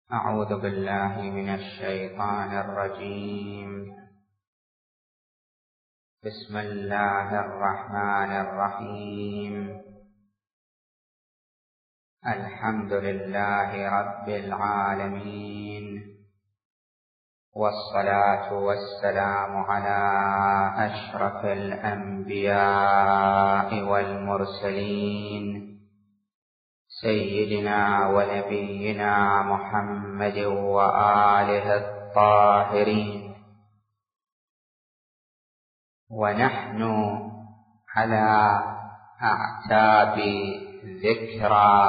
أعوذ بالله من الشيطان الرجيم. بسم الله الرحمن الرحيم. الحمد لله رب العالمين، والصلاة والسلام على أشرف الأنبياء والمرسلين سيدنا ونبينا محمد وآله الطاهرين. ونحن على أعتاب ذكرى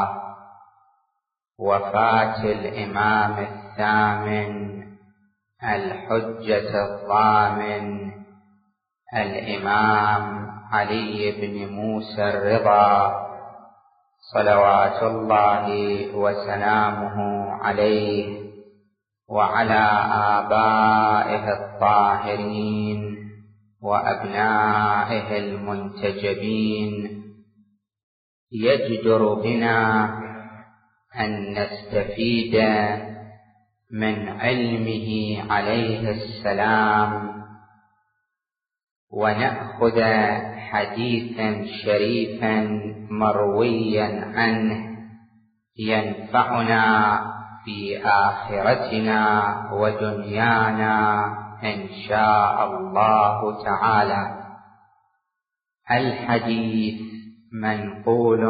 وفاة الإمام الثامن الحجة الضامن الإمام علي بن موسى الرضا صلوات الله وسلامه عليه وعلى آبائه الطاهرين وأبنائه المنتجبين. يجدر بنا أن نستفيد من علمه عليه السلام ونأخذ حديثا شريفا مرويا عنه ينفعنا في آخرتنا ودنيانا إن شاء الله تعالى. الحديث منقول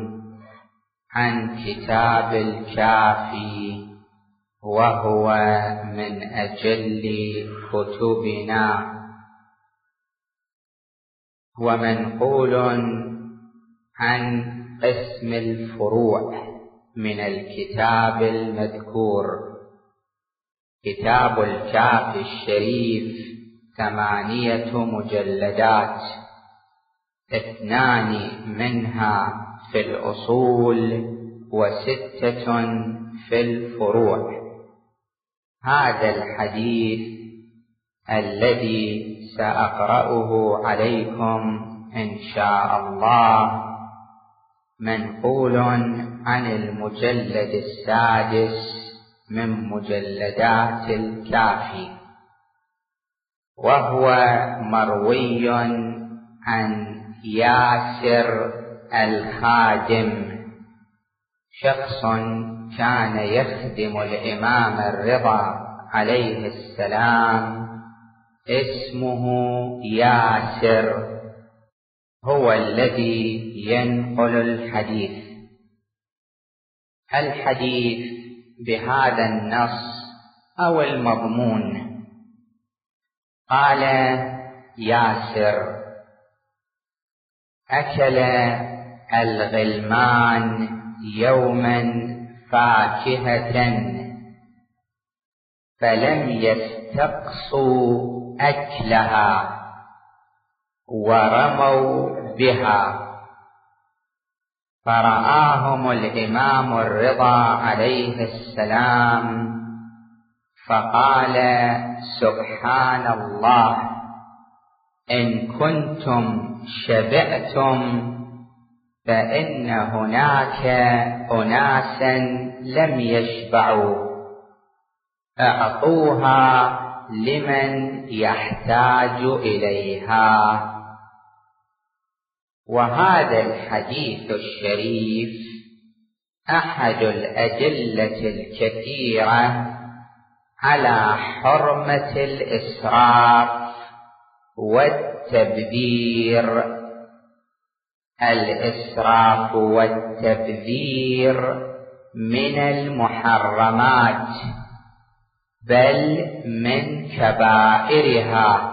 عن كتاب الكافي، وهو من أجل كتبنا، ومنقول عن قسم الفروع من الكتاب المذكور. كتاب الكافي الشريف 8 مجلدات، 2 منها في الأصول و6 في الفروع. هذا الحديث الذي سأقرأه عليكم إن شاء الله منقول عن المجلد 6 من مجلدات الكافي، وهو مروي عن ياسر الخادم، شخص كان يخدم الإمام الرضا عليه السلام، اسمه ياسر، هو الذي ينقل الحديث. الحديث بهذا النص أو المضمون: قال ياسر: أكل الغلمان يوما فاكهة فلم يستقصوا أكلها ورموا بها، فرآهم الإمام الرضا عليه السلام فقال: سبحان الله، إن كنتم شبعتم فإن هناك أناسا لم يشبعوا، أعطوها لمن يحتاج إليها. وهذا الحديث الشريف أحد الأدلة الكثيرة على حرمة الإسراف والتبذير. الإسراف والتبذير من المحرمات، بل من كبائرها.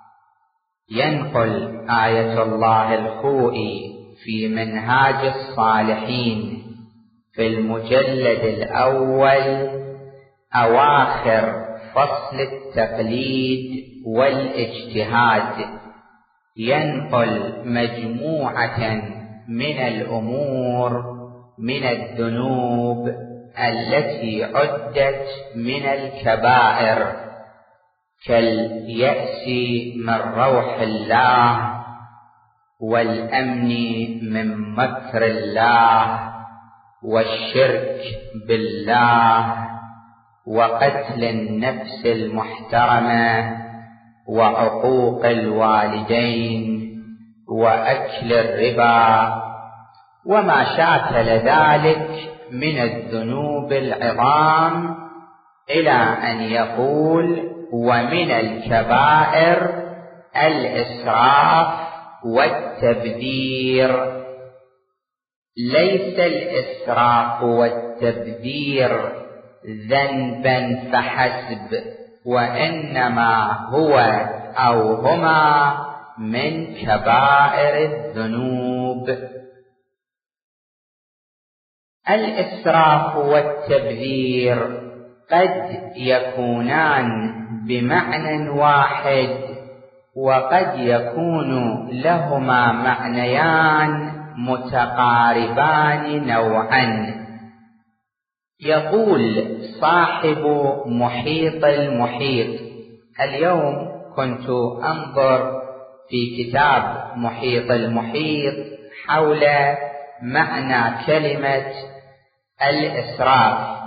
ينقل آية الله الخوئي في منهاج الصالحين في المجلد الأول أواخر فصل التقليد والاجتهاد، ينقل مجموعة من الأمور من الذنوب التي عدت من الكبائر، كاليأس من روح الله، والأمن من مكر الله، والشرك بالله، وقتل النفس المحترمة وعقوق الوالدين وأكل الربا وما شاكل ذلك من الذنوب العظام، إلى أن يقول: ومن الكبائر الإسراف والتبذير. ليس الإسراف والتبذير ذنبا فحسب، وإنما هو أو هما من كبائر الذنوب. الإسراف والتبذير قد يكونان بمعنى واحد، وقد يكون لهما معنيان متقاربان نوعا. يقول صاحب محيط المحيط: اليوم كنت أنظر في كتاب محيط المحيط حول معنى كلمة الإسراف،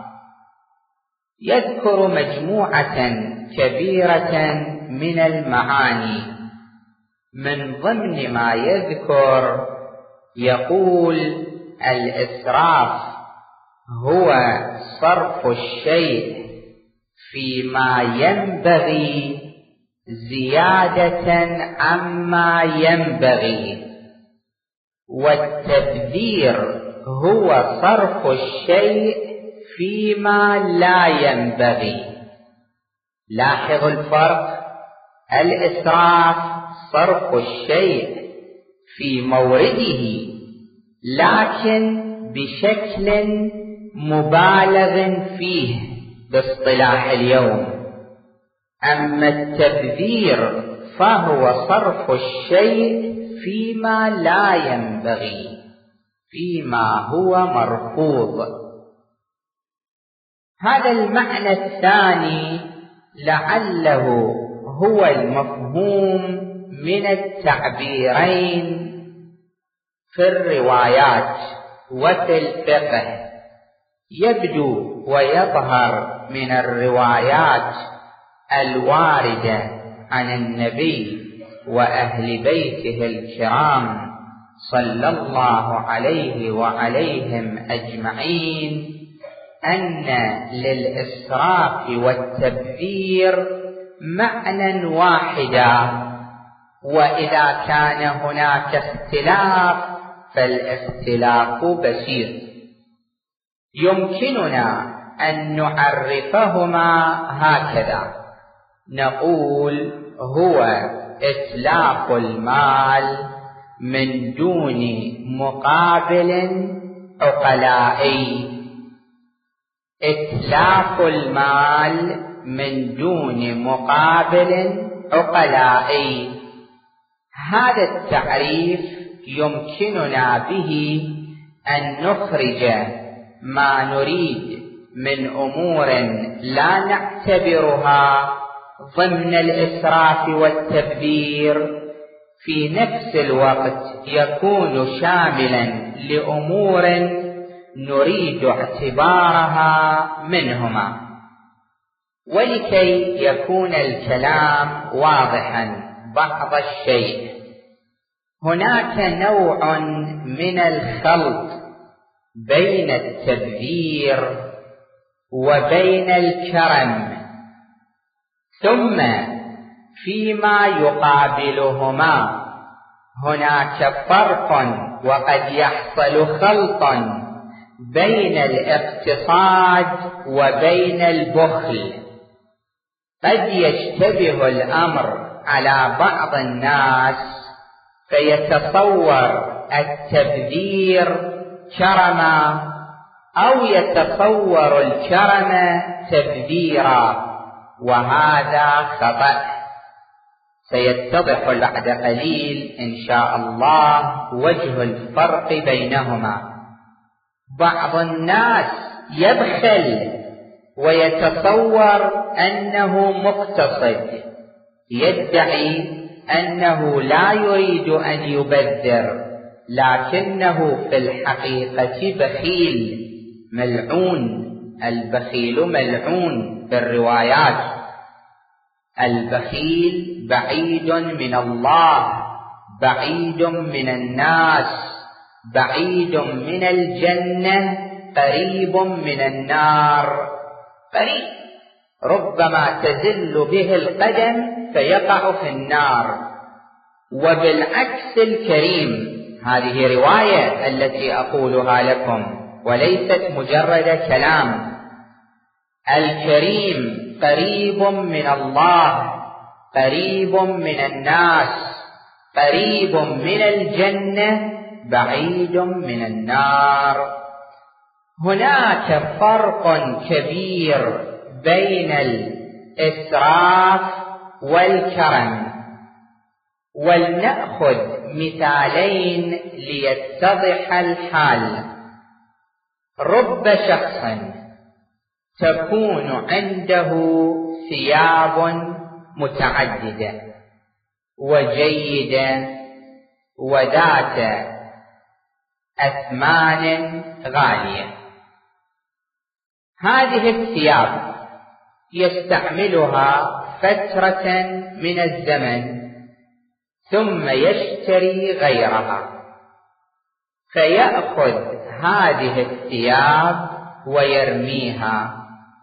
يذكر مجموعة كبيرة من المعاني. من ضمن ما يذكر يقول: الإسراف هو صرف الشيء فيما ينبغي زيادة عما ينبغي، والتبذير هو صرف الشيء فيما لا ينبغي. لاحظوا الفرق: الإسراف صرف الشيء في مورده لكن بشكل مبالغ فيه باصطلاح اليوم، أما التبذير فهو صرف الشيء فيما لا ينبغي، فيما هو مرفوض. هذا المعنى الثاني لعله هو المفهوم من التعبيرين في الروايات وفي الفقه. يبدو ويظهر من الروايات الواردة عن النبي وأهل بيته الكرام صلى الله عليه وعليهم أجمعين أن للإسراف والتبذير معنى واحدا، وإذا كان هناك اختلاف فالاختلاف بسيط. يمكننا أن نعرفهما هكذا: نقول هو إتلاف المال من دون مقابل عقلائي. إتلاف المال من دون مقابل عقلائي، هذا التعريف يمكننا به أن نخرج ما نريد من أمور لا نعتبرها ضمن الإسراف والتبذير، في نفس الوقت يكون شاملا لأمور نريد اعتبارها منهما. ولكي يكون الكلام واضحا بعض الشيء، هناك نوع من الخلط بين التبذير وبين الكرم، ثم فيما يقابلهما هناك فرق، وقد يحصل خلط بين الاقتصاد وبين البخل. قد يشتبه الأمر على بعض الناس فيتصور التبذير كرما، أو يتصور الكرم تبذيرا، وهذا خطأ. سيتضح بعد قليل إن شاء الله وجه الفرق بينهما. بعض الناس يبخل ويتصور أنه مقتصد، يدعي أنه لا يريد أن يبذر، لكنه في الحقيقة بخيل ملعون البخيل ملعون في الروايات. البخيل بعيد من الله، بعيد من الناس، بعيد من الجنة، قريب من النار. قريب، ربما تزل به القدم فيقع في النار. وبالعكس الكريم، هذه رواية التي أقولها لكم وليست مجرد كلام. الكريم قريب من الله، قريب من الناس، قريب من الجنة، بعيد من النار. هناك فرق كبير بين الإسراف والكرم، ولنأخذ مثالين ليتضح الحال. رب شخص تكون عنده ثياب متعددة وجيدة وذات أثمان غالية. هذه الثياب يستعملها فترة من الزمن ثم يشتري غيرها، فيأخذ هذه الثياب ويرميها،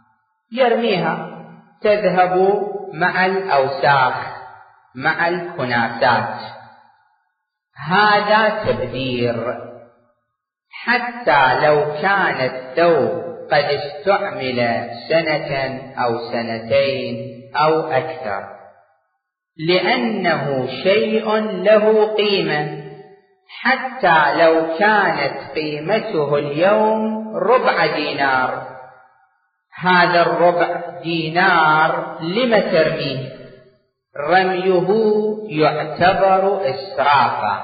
تذهب مع الأوساخ، مع الكناسات. هذا تبذير. حتى لو كان الثوب قد استعمل سنة أو سنتين أو أكثر، لأنه شيء له قيمة، حتى لو كانت قيمته اليوم ربع دينار. هذا الربع دينار لم ترميه؟ رميه يعتبر إسرافا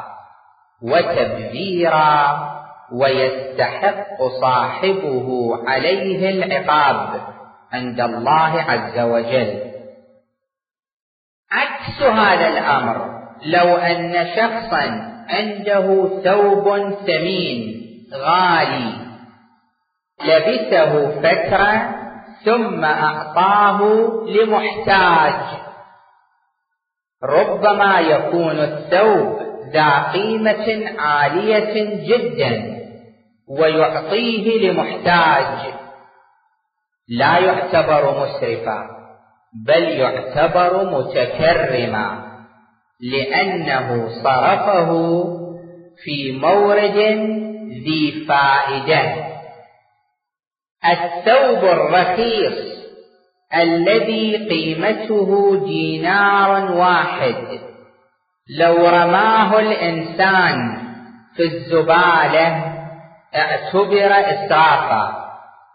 وتبذيرا، ويستحق صاحبه عليه العقاب عند الله عز وجل. عكس هذا الأمر، لو أن شخصا عنده ثوب ثمين غالي لبسه فترة ثم أعطاه لمحتاج، ربما يكون الثوب ذا قيمة عالية جدا ويعطيه لمحتاج، لا يعتبر مسرفا بل يعتبر متكرما، لأنه صرفه في مورد ذي فائدة. الثوب الرخيص الذي قيمته دينار واحد لو رماه الإنسان في الزبالة اعتبر إسرافا.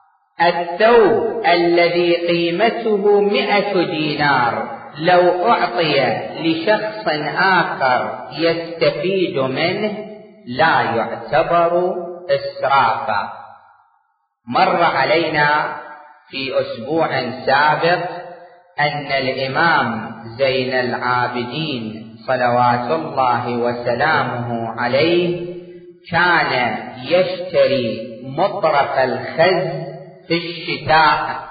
الثوب الذي قيمته 100 دينار لو أعطي لشخص آخر يستفيد منه لا يعتبر إسرافا. مر علينا في أسبوع سابق أن الإمام زين العابدين صلوات الله وسلامه عليه كان يشتري مطرف الخز في الشتاء،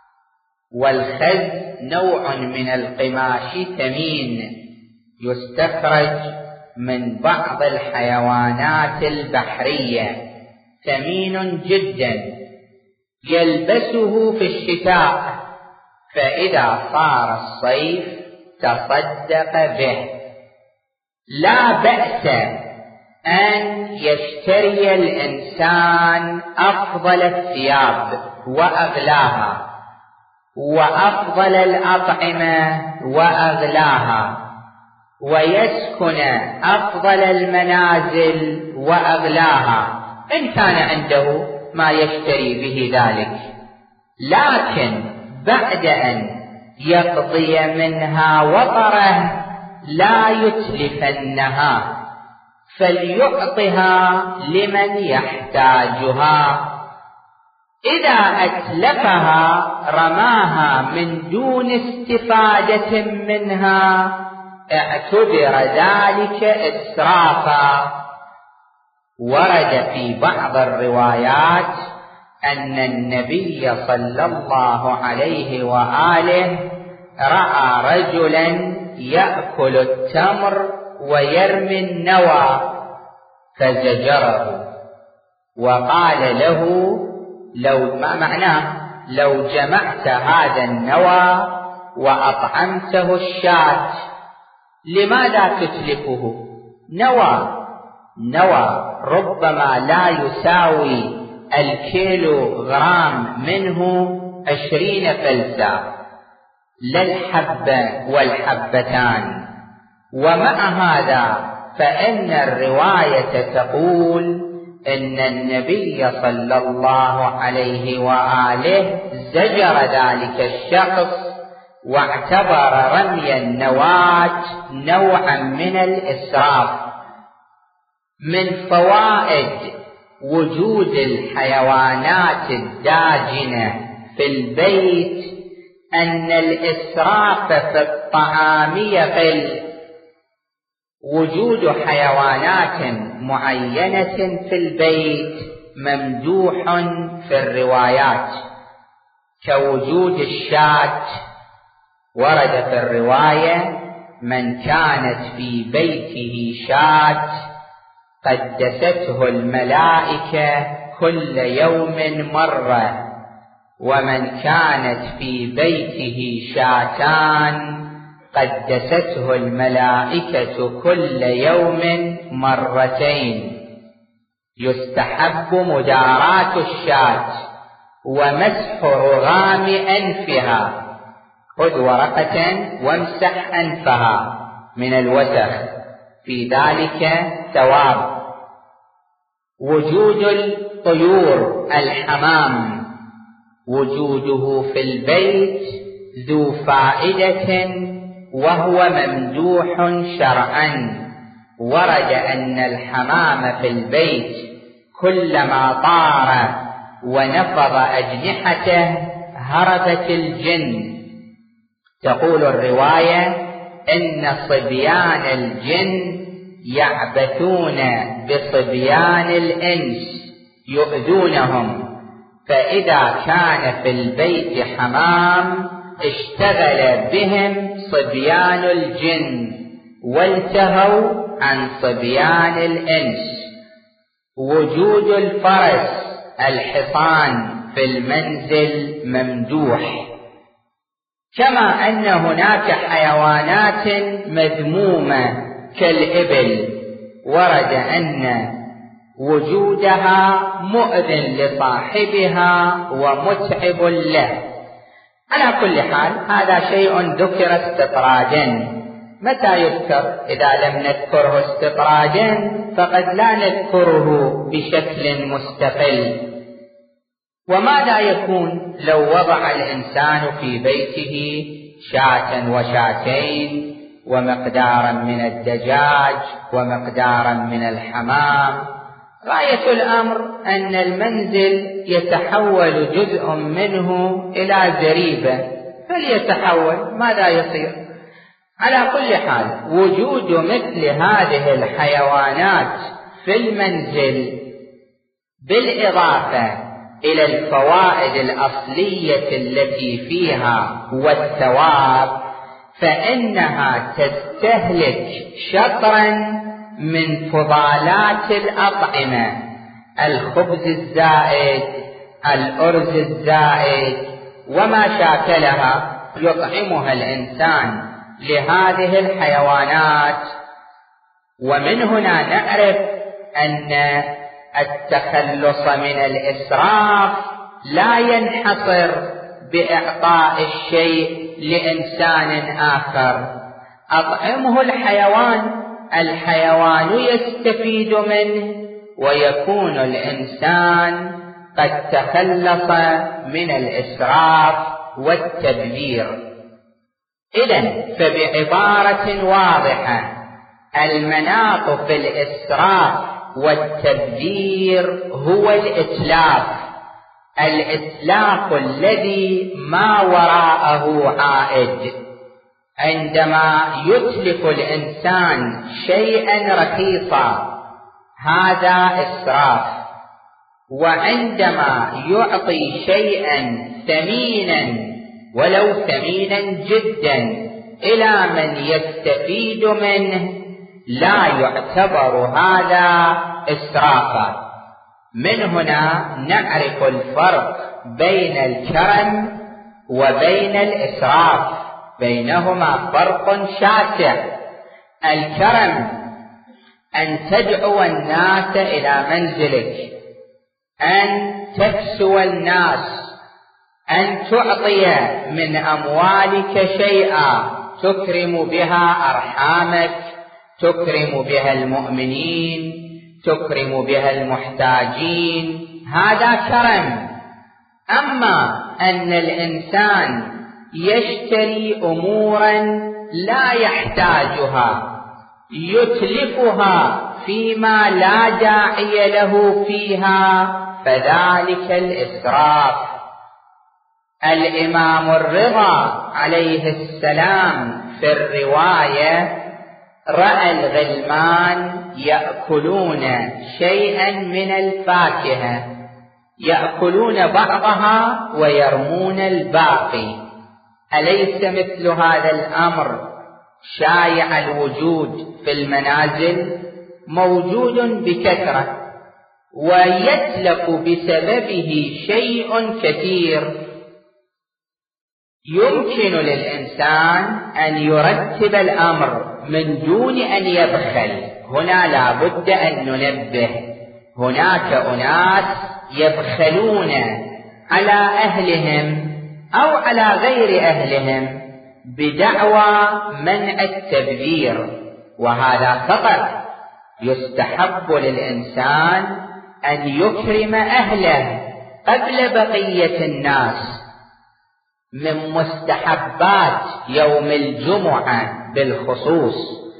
والخز نوع من القماش ثمين يستخرج من بعض الحيوانات البحرية، ثمين جدا، يلبسه في الشتاء، فإذا صار الصيف تصدق به. لا بأس أن يشتري الإنسان أفضل الثياب وأغلاها، وأفضل الأطعمة وأغلاها، ويسكن أفضل المنازل وأغلاها إن كان عنده ما يشتري به ذلك، لكن بعد أن يقضي منها وطره لا يتلفنها، فليعطها لمن يحتاجها. إذا أتلفها رماها من دون استفادة منها اعتبر ذلك إسرافا. ورد في بعض الروايات أن النبي صلى الله عليه وآله رأى رجلا يأكل التمر ويرمي النوى فزجره وقال له ما معناه لو جمعت هذا النوى وأطعمته الشاة لماذا تتلفه؟ نوى ربما لا يساوي الكيلوغرام منه 20 فلسة، لا الحبة والحبتان. ومع هذا فإن الرواية تقول إن النبي صلى الله عليه وآله زجر ذلك الشخص واعتبر رمي النواة نوعا من الإسراف. من فوائد وجود الحيوانات الداجنة في البيت أن الإسراف في الطعام يقل. وجود حيوانات معينة في البيت ممدوح في الروايات كوجود الشاة. ورد في الرواية: من كانت في بيته شاة قدسته الملائكة كل يوم مرة، ومن كانت في بيته شاتان قدسته الملائكة كل يوم مرتين. يستحب مداراة الشاة ومسح رغام أنفها. خذ ورقة وامسح أنفها من الوسخ، في ذلك ثواب. وجود الطيور الحمام وجوده في البيت ذو فائدة وهو ممدوح شرعا. ورد أن الحمام في البيت كلما طار ونفض أجنحته هربت الجن. تقول الرواية: إن صبيان الجن يعبثون بصبيان الإنس يؤذونهم، فإذا كان في البيت حمام اشتغل بهم صبيان الجن وانتهوا عن صبيان الإنس. وجود الفرس الحصان في المنزل ممدوح. كما أن هناك حيوانات مذمومة كالإبل، ورد أن وجودها مؤذن لصاحبها ومتعب له. على كل حال هذا شيء ذكر استطرادا. متى يذكر؟ إذا لم نذكره استطرادا فقد لا نذكره بشكل مستقل. وماذا يكون لو وضع الإنسان في بيته شاة وشاتين ومقدارا من الدجاج ومقدارا من الحمام؟ غاية الأمر أن المنزل يتحول جزء منه إلى زريبة، فليتحول، ماذا يصير؟ على كل حال وجود مثل هذه الحيوانات في المنزل بالإضافة إلى الفوائد الأصلية التي فيها والثواب، فإنها تستهلك شطرا من فضالات الأطعمة: الخبز الزائد، الأرز الزائد، وما شاكلها يطعمها الإنسان لهذه الحيوانات. ومن هنا نعرف أن التخلص من الإسراف لا ينحصر بإعطاء الشيء لإنسان آخر. أطعمه الحيوان يستفيد منه، ويكون الإنسان قد تخلص من الإسراف والتبذير. إذن فبعبارة واضحة المناط في الإسراف والتبذير هو الإتلاف الذي ما وراءه عائد. عندما يتلف الإنسان شيئا رخيصا هذا إسراف، وعندما يعطي شيئا ثمينا ولو ثمينا جدا إلى من يستفيد منه لا يعتبر هذا إسرافا. من هنا نعرف الفرق بين الكرم وبين الإسراف، بينهما فرق شاسع. الكرم أن تدعو الناس إلى منزلك، أن تكسو الناس، أن تعطي من أموالك شيئا تكرم بها أرحامك، تكرم بها المؤمنين، تكرم بها المحتاجين، هذا كرم. أما أن الإنسان يشتري أمورا لا يحتاجها، يتلفها فيما لا داعي له فيها، فذلك الإسراف. الإمام الرضا عليه السلام في الرواية رأى الغلمان يأكلون شيئا من الفاكهة، يأكلون بعضها ويرمون الباقي. أليس مثل هذا الأمر شائع الوجود في المنازل؟ موجود بكثرة، ويتلف بسببه شيء كثير. يمكن للإنسان أن يرتب الأمر من دون أن يبخل. هنا لا بد أن ننبه، هناك أناس يبخلون على أهلهم أو على غير أهلهم بدعوى منع التبذير، وهذا خطأ. يستحب للإنسان أن يكرم أهله قبل بقية الناس. من مستحبات يوم الجمعة بالخصوص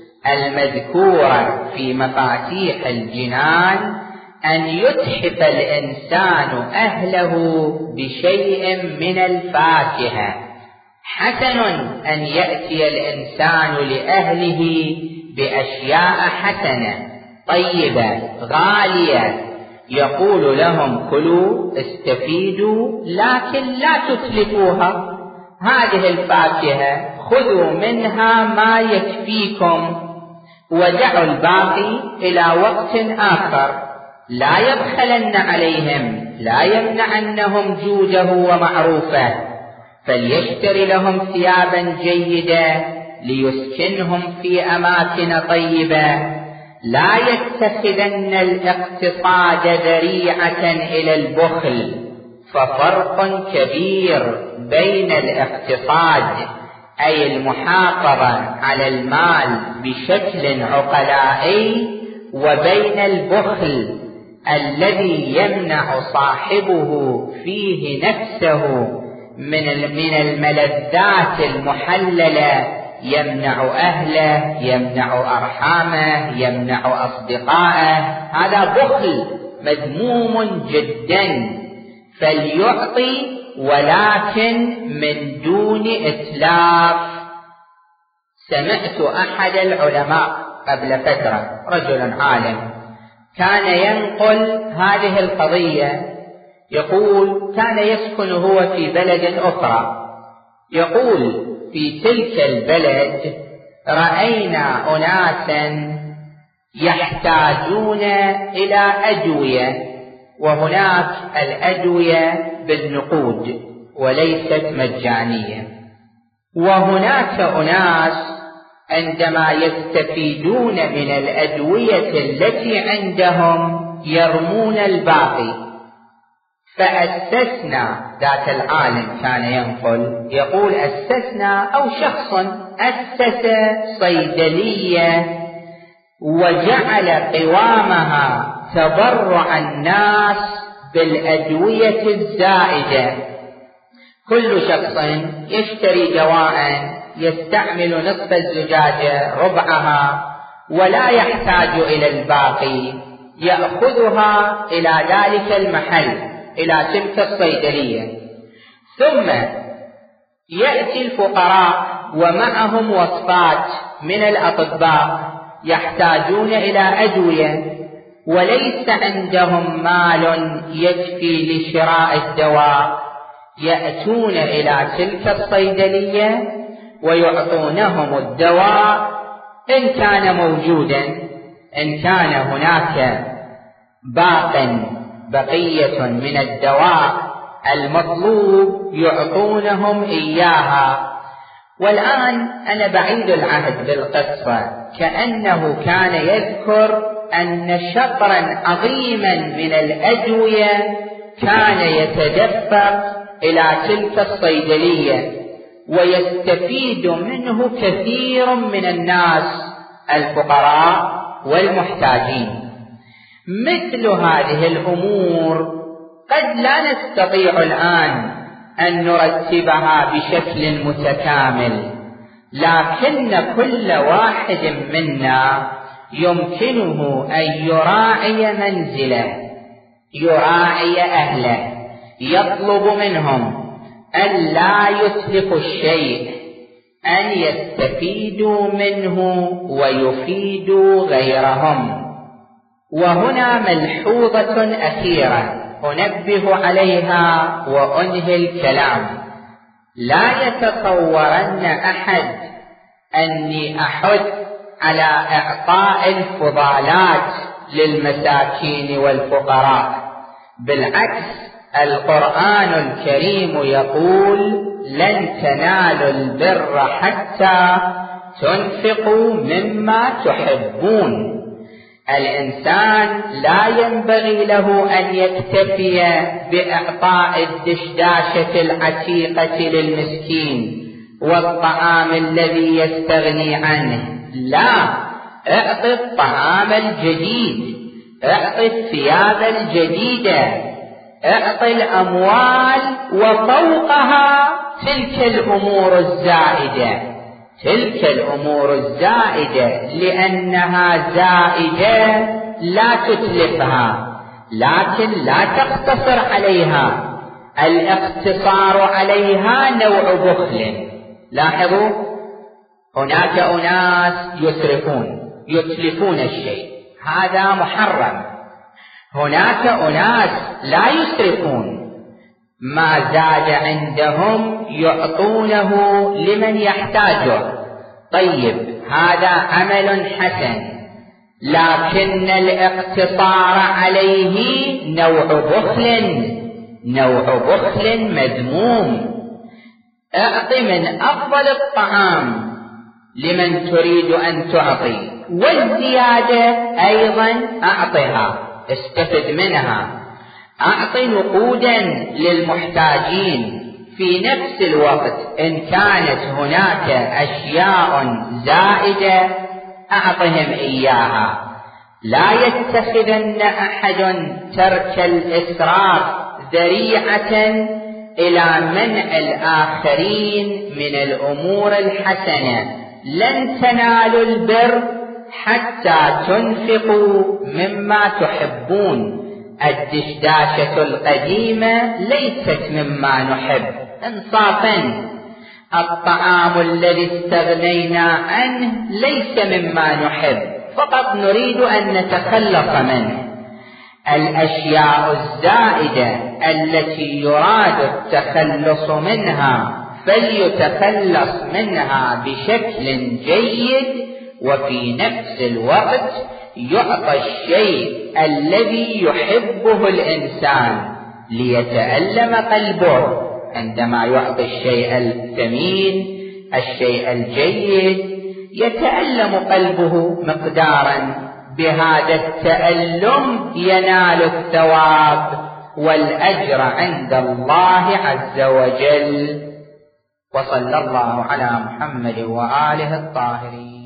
المذكورة في مفاتيح الجنان أن يتحف الإنسان أهله بشيء من الفاكهة. حسن أن يأتي الإنسان لأهله بأشياء حسنة طيبة غالية، يقول لهم كلوا استفيدوا لكن لا تتلفوها. هذه الفاكهة خذوا منها ما يكفيكم ودعوا الباقي إلى وقت آخر. لا يبخلن عليهم، لا يمنعنهم جوده ومعروفه، فليشتري لهم ثيابا جيدة ليسكنهم في أماكن طيبة. لا يتخذن الاقتصاد ذريعة إلى البخل، ففرق كبير بين الاقتصاد أي المحافظة على المال بشكل عقلائي وبين البخل الذي يمنع صاحبه فيه نفسه من الملذات المحللة، يمنع أهله، يمنع أرحامه، يمنع أصدقائه. هذا بخل مذموم جدا. فليعطي ولكن من دون إتلاف. سمعت أحد العلماء قبل فترة، رجل عالم، كان ينقل هذه القضية. يقول كان يسكن هو في بلد أخرى، يقول في تلك البلد رأينا أناسا يحتاجون إلى أدوية، وهناك الأدوية بالنقود وليست مجانية، وهناك أناس عندما يستفيدون من الأدوية التي عندهم يرمون الباقي. فأسسنا، ذات العالم كان ينقل يقول أسسنا أو شخص أسس صيدلية وجعل قوامها تبرع الناس بالأدوية الزائدة. كل شخص يشتري دواء يستعمل نصف الزجاجة ربعها ولا يحتاج إلى الباقي، يأخذها إلى ذلك المحل، إلى تلك الصيدلية. ثم يأتي الفقراء ومعهم وصفات من الأطباء يحتاجون إلى أدوية، وليس عندهم مال يكفي لشراء الدواء، يأتون إلى تلك الصيدلية ويعطونهم الدواء إن كان موجودا، إن كان هناك بقية من الدواء المطلوب يعطونهم إياها. والآن أنا بعيد العهد بالقصة، كأنه كان يذكر أن شطرا عظيما من الأدوية كان يتدفق إلى تلك الصيدلية ويستفيد منه كثير من الناس الفقراء والمحتاجين. مثل هذه الأمور قد لا نستطيع الآن أن نرتبها بشكل متكامل، لكن كل واحد منا يمكنه أن يراعي منزله، يراعي أهله، يطلب منهم أن لا يتلفوا الشيء، أن يستفيدوا منه ويفيدوا غيرهم. وهنا ملحوظة أخيرة أنبه عليها وأنهي الكلام: لا يتصورن أحد أني أحث على إعطاء الفضالات للمساكين والفقراء، بالعكس القرآن الكريم يقول: لن تنالوا البر حتى تنفقوا مما تحبون. الإنسان لا ينبغي له أن يكتفي بإعطاء الدشداشة العتيقة للمسكين والطعام الذي يستغني عنه، لا، اعطي الطعام الجديد، اعطي الثياب الجديدة، اعطي الأموال، وفوقها تلك الأمور الزائدة، تلك الأمور الزائدة لأنها زائدة لا تتلفها، لكن لا تقتصر عليها. الاقتصار عليها نوع بخل. لاحظوا، هناك أناس يسرفون، يتلفون الشيء، هذا محرم. هناك أناس لا يسرفون، ما زاد عندهم يعطونه لمن يحتاجه. طيب، هذا عمل حسن، لكن الاقتصار عليه نوع بخل مذموم. اعط من أفضل الطعام لمن تريد أن تعطي، والزيادة أيضا أعطها، استفد منها، أعطي نقودا للمحتاجين. في نفس الوقت إن كانت هناك أشياء زائدة أعطهم إياها. لا يتخذن أحد ترك الإسراف ذريعة إلى منع الآخرين من الأمور الحسنة. لن تنالوا البر حتى تنفقوا مما تحبون. الدشداشة القديمة ليست مما نحب انصافا. الطعام الذي استغنينا عنه ليس مما نحب، فقط نريد أن نتخلص منه. الأشياء الزائدة التي يراد التخلص منها فليتخلص منها بشكل جيد، وفي نفس الوقت يعطى الشيء الذي يحبه الإنسان ليتألم قلبه عندما يعطي الشيء الثمين، الشيء الجيد، يتألم قلبه مقدارا. بهذا التألم ينال الثواب والأجر عند الله عز وجل. وصلى الله على محمد وآله الطاهرين.